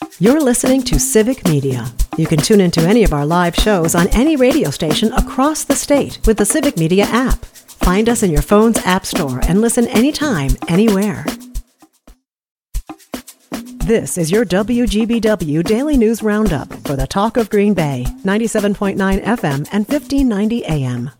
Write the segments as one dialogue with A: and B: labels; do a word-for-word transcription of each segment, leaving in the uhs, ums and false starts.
A: You're listening to Civic Media. You can tune into any of our live shows on any radio station across the state with the Civic Media app. Find us in your phone's app store and listen anytime, anywhere. This is your W G B W Daily News Roundup for the Talk of Green Bay, ninety-seven point nine F M and fifteen ninety A M.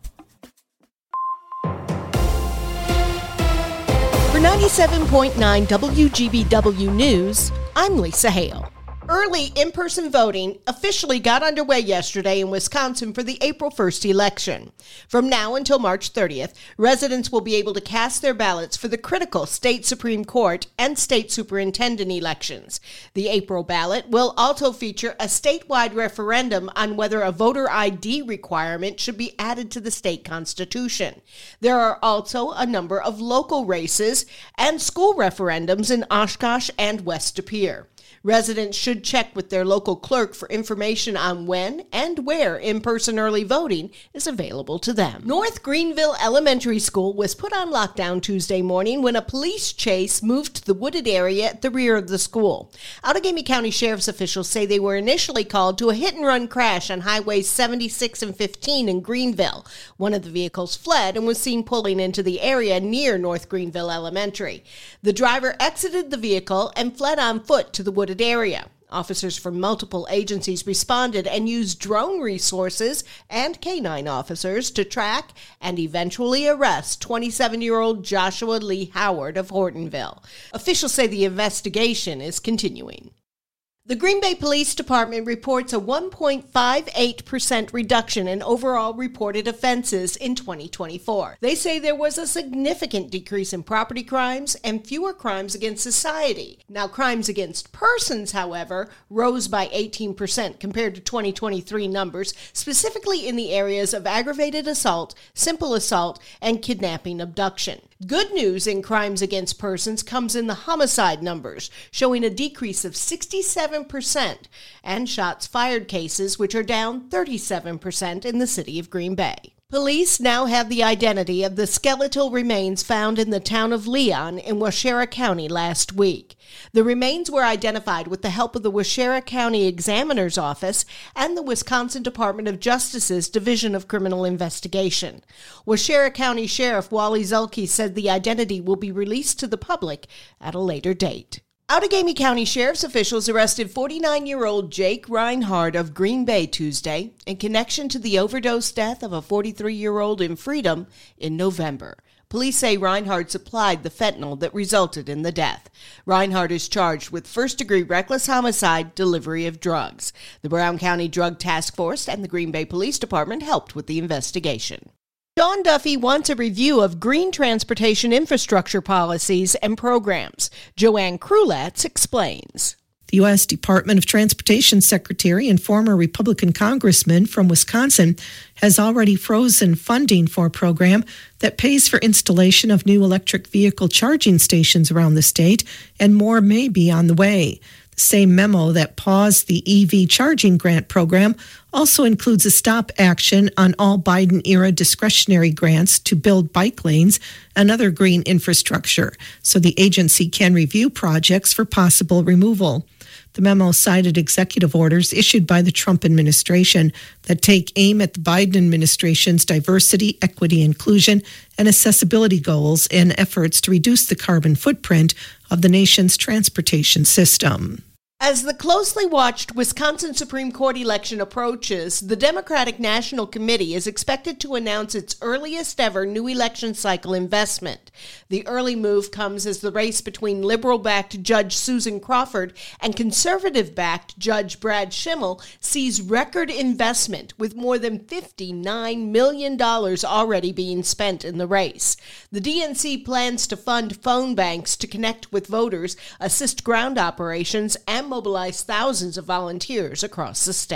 B: For ninety-seven point nine W G B W News, I'm Lisa Hale. Early in-person voting officially got underway yesterday in Wisconsin for the April first election. From now until March thirtieth, residents will be able to cast their ballots for the critical state Supreme Court and state superintendent elections. The April ballot will also feature a statewide referendum on whether a voter I D requirement should be added to the state constitution. There are also a number of local races and school referendums in Oshkosh and West De Pere. Residents should check with their local clerk for information on when and where in-person early voting is available to them. North Greenville Elementary School was put on lockdown Tuesday morning when a police chase moved to the wooded area at the rear of the school. Outagamie County Sheriff's officials say they were initially called to a hit-and-run crash on Highways seventy-six and fifteen in Greenville. One of the vehicles fled and was seen pulling into the area near North Greenville Elementary. The driver exited the vehicle and fled on foot to the wooded area. Officers from multiple agencies responded and used drone resources and canine officers to track and eventually arrest twenty-seven-year-old Joshua Lee Howard of Hortonville. Officials say the investigation is continuing. The Green Bay Police Department reports a one point five eight percent reduction in overall reported offenses in twenty twenty-four. They say there was a significant decrease in property crimes and fewer crimes against society. Now, crimes against persons, however, rose by eighteen percent compared to twenty twenty-three numbers, specifically in the areas of aggravated assault, simple assault, and kidnapping abduction. Good news in crimes against persons comes in the homicide numbers, showing a decrease of sixty-seven percent, and shots fired cases, which are down thirty-seven percent in the city of Green Bay. Police now have the identity of the skeletal remains found in the town of Leon in Waushara County last week. The remains were identified with the help of the Waushara County Examiner's Office and the Wisconsin Department of Justice's Division of Criminal Investigation. Waushara County Sheriff Wally Zulke said the identity will be released to the public at a later date. Outagamie County Sheriff's officials arrested forty-nine-year-old Jake Reinhardt of Green Bay Tuesday in connection to the overdose death of a forty-three-year-old in Freedom in November. Police say Reinhardt supplied the fentanyl that resulted in the death. Reinhardt is charged with first-degree reckless homicide, delivery of drugs. The Brown County Drug Task Force and the Green Bay Police Department helped with the investigation. Sean Duffy wants a review of green transportation infrastructure policies and programs. Joanne Krulatz explains.
C: The U S Department of Transportation Secretary and former Republican congressman from Wisconsin has already frozen funding for a program that pays for installation of new electric vehicle charging stations around the state, and more may be on the way. The same memo that paused the E V charging grant program also includes a stop action on all Biden-era discretionary grants to build bike lanes and other green infrastructure, so the agency can review projects for possible removal. The memo cited executive orders issued by the Trump administration that take aim at the Biden administration's diversity, equity, inclusion, and accessibility goals in efforts to reduce the carbon footprint of the nation's transportation system.
B: As the closely watched Wisconsin Supreme Court election approaches, the Democratic National Committee is expected to announce its earliest ever new election cycle investment. The early move comes as the race between liberal-backed Judge Susan Crawford and conservative-backed Judge Brad Schimmel sees record investment, with more than fifty-nine million dollars already being spent in the race. The D N C plans to fund phone banks to connect with voters, assist ground operations, and mobilize thousands of volunteers across the state.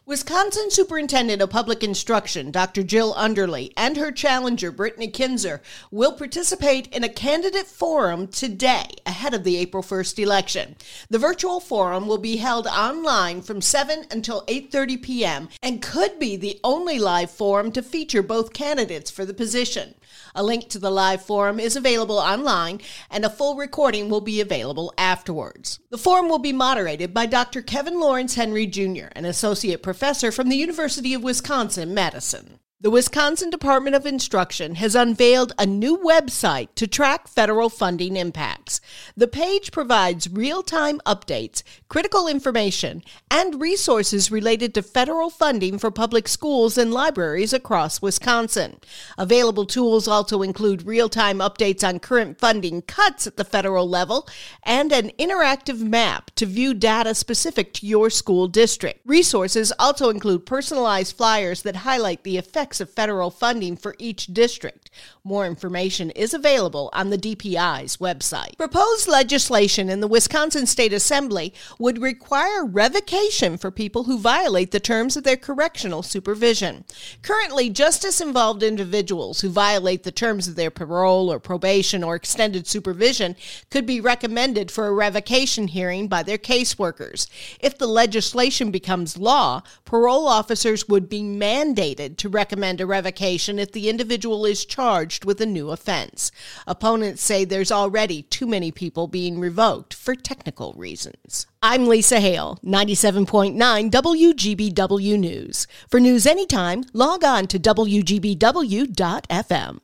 B: Wisconsin Superintendent of Public Instruction, Doctor Jill Underly, and her challenger, Brittany Kinzer, will participate in a candidate forum today ahead of the April first election. The virtual forum will be held online from seven until eight thirty p.m. and could be the only live forum to feature both candidates for the position. A link to the live forum is available online, and a full recording will be available afterwards. The forum will be moderated by Doctor Kevin Lawrence Henry Junior, an associate professor from the University of Wisconsin-Madison. The Wisconsin Department of Instruction has unveiled a new website to track federal funding impacts. The page provides real-time updates, critical information, and resources related to federal funding for public schools and libraries across Wisconsin. Available tools also include real-time updates on current funding cuts at the federal level and an interactive map to view data specific to your school district. Resources also include personalized flyers that highlight the effects of federal funding for each district. More information is available on the D P I's website. Proposed legislation in the Wisconsin State Assembly would require revocation for people who violate the terms of their correctional supervision. Currently, justice-involved individuals who violate the terms of their parole or probation or extended supervision could be recommended for a revocation hearing by their caseworkers. If the legislation becomes law, parole officers would be mandated to recommend a revocation if the individual is charged with a new offense. Opponents say there's already too many people being revoked for technical reasons. I'm Lisa Hale, ninety-seven point nine W G B W News. For news anytime, log on to W G B W dot F M.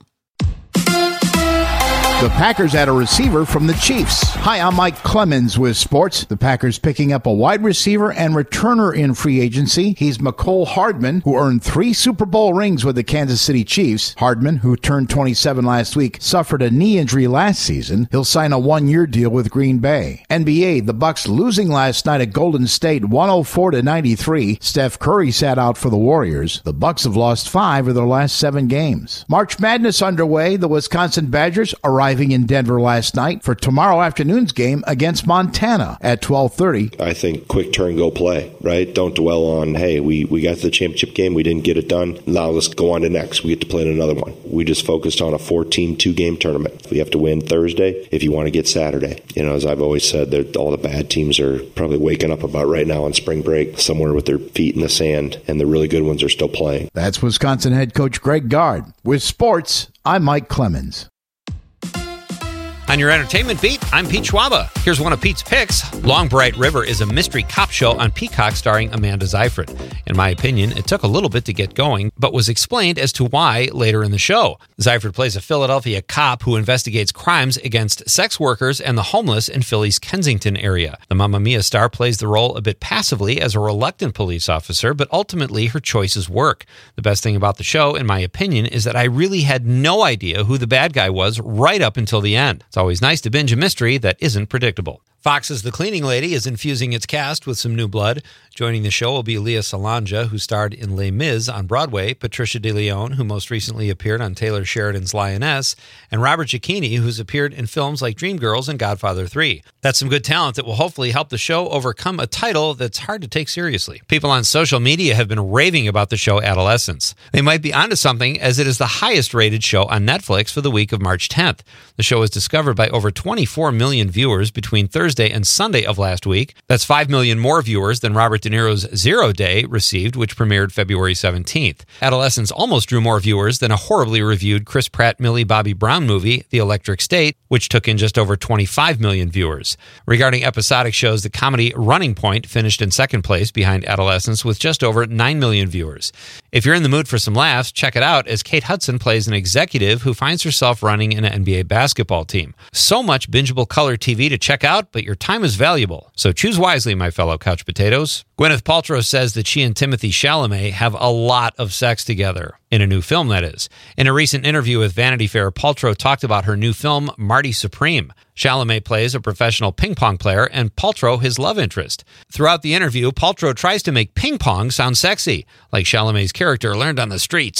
D: The Packers add a receiver from the Chiefs. Hi, I'm Mike Clemens with sports. The Packers picking up a wide receiver and returner in free agency. He's Mecole Hardman, who earned three Super Bowl rings with the Kansas City Chiefs. Hardman, who turned twenty-seven last week, suffered a knee injury last season. He'll sign a one-year deal with Green Bay. N B A, the Bucks losing last night at Golden State one oh four to ninety-three. Steph Curry sat out for the Warriors. The Bucks have lost five of their last seven games. March Madness underway. The Wisconsin Badgers arriving in Denver last night for tomorrow afternoon's game against Montana at twelve thirty.
E: I think quick turn, go play, right? Don't dwell on, hey, we, we got to the championship game, we didn't get it done. Now let's go on to next. We get to play in another one. We just focused on a four-team, two-game tournament. We have to win Thursday if you want to get Saturday. You know, as I've always said, all the bad teams are probably waking up about right now on spring break, somewhere with their feet in the sand, and the really good ones are still playing.
D: That's Wisconsin head coach Greg Gard. With sports, I'm Mike Clemens.
F: On your entertainment beat, I'm Pete Schwaba. Here's one of Pete's picks. Long Bright River is a mystery cop show on Peacock starring Amanda Seyfried. In my opinion, it took a little bit to get going, but was explained as to why later in the show. Seyfried plays a Philadelphia cop who investigates crimes against sex workers and the homeless in Philly's Kensington area. The Mamma Mia star plays the role a bit passively as a reluctant police officer, but ultimately her choices work. The best thing about the show, in my opinion, is that I really had no idea who the bad guy was right up until the end. It's always nice to binge a mystery that isn't predictable. Fox's The Cleaning Lady is infusing its cast with some new blood. Joining the show will be Lea Salonga, who starred in Les Mis on Broadway, Patricia De Leon, who most recently appeared on Taylor Sheridan's Lioness, and Robert Giacchini, who's appeared in films like Dreamgirls and Godfather three. That's some good talent that will hopefully help the show overcome a title that's hard to take seriously. People on social media have been raving about the show Adolescence. They might be onto something, as it is the highest-rated show on Netflix for the week of March tenth. The show was discovered by over twenty-four million viewers between Thursday and Sunday of last week. That's five million more viewers than Robert De Niro's Zero Day received, which premiered February seventeenth. Adolescence almost drew more viewers than a horribly reviewed Chris Pratt Millie Bobby Brown movie, The Electric State, which took in just over twenty-five million viewers. Regarding episodic shows, the comedy Running Point finished in second place behind Adolescence with just over nine million viewers. If you're in the mood for some laughs, check it out, as Kate Hudson plays an executive who finds herself running an N B A basketball team. So much bingeable color T V to check out, but your time is valuable. So choose wisely, my fellow couch potatoes. Gwyneth Paltrow says that she and Timothée Chalamet have a lot of sex together. In a new film, that is. In a recent interview with Vanity Fair, Paltrow talked about her new film, Marty Supreme. Chalamet plays a professional ping pong player and Paltrow his love interest. Throughout the interview, Paltrow tries to make ping pong sound sexy, like Chalamet's character learned on the streets.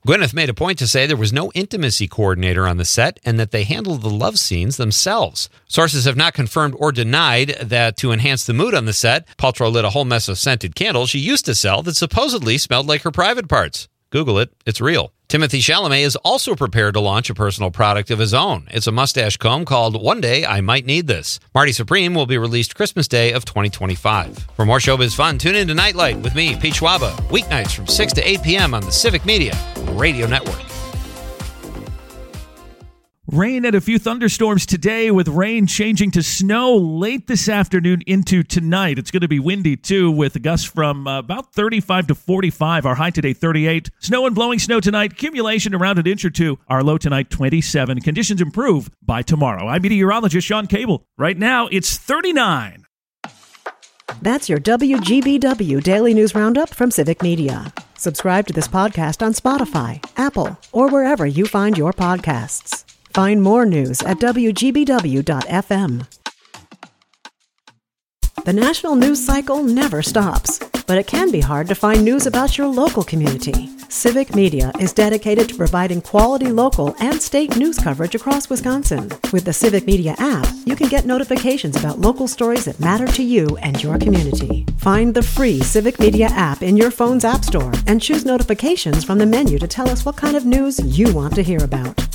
F: Gwyneth made a point to say there was no intimacy coordinator on the set and that they handled the love scenes themselves. Sources have not confirmed or denied that to enhance the mood on the set, Paltrow lit a whole mess of scented candles she used to sell that supposedly smelled like her private parts. Google it. It's real. Timothy Chalamet is also prepared to launch a personal product of his own. It's a mustache comb called One Day I Might Need This. Marty Supreme will be released Christmas Day of twenty twenty-five. For more showbiz fun, tune in to Nightlight with me, Pete Schwaba, weeknights from six to eight p.m. on the Civic Media Radio Network.
G: Rain and a few thunderstorms today, with rain changing to snow late this afternoon into tonight. It's going to be windy, too, with gusts from uh, about thirty-five to forty-five. Our high today, thirty-eight. Snow and blowing snow tonight. Accumulation around an inch or two. Our low tonight, twenty-seven. Conditions improve by tomorrow. I'm meteorologist Sean Cable. Right now, it's thirty-nine.
A: That's your W G B W Daily News Roundup from Civic Media. Subscribe to this podcast on Spotify, Apple, or wherever you find your podcasts. Find more news at W G B W dot F M. The national news cycle never stops, but it can be hard to find news about your local community. Civic Media is dedicated to providing quality local and state news coverage across Wisconsin. With the Civic Media app, you can get notifications about local stories that matter to you and your community. Find the free Civic Media app in your phone's app store and choose notifications from the menu to tell us what kind of news you want to hear about.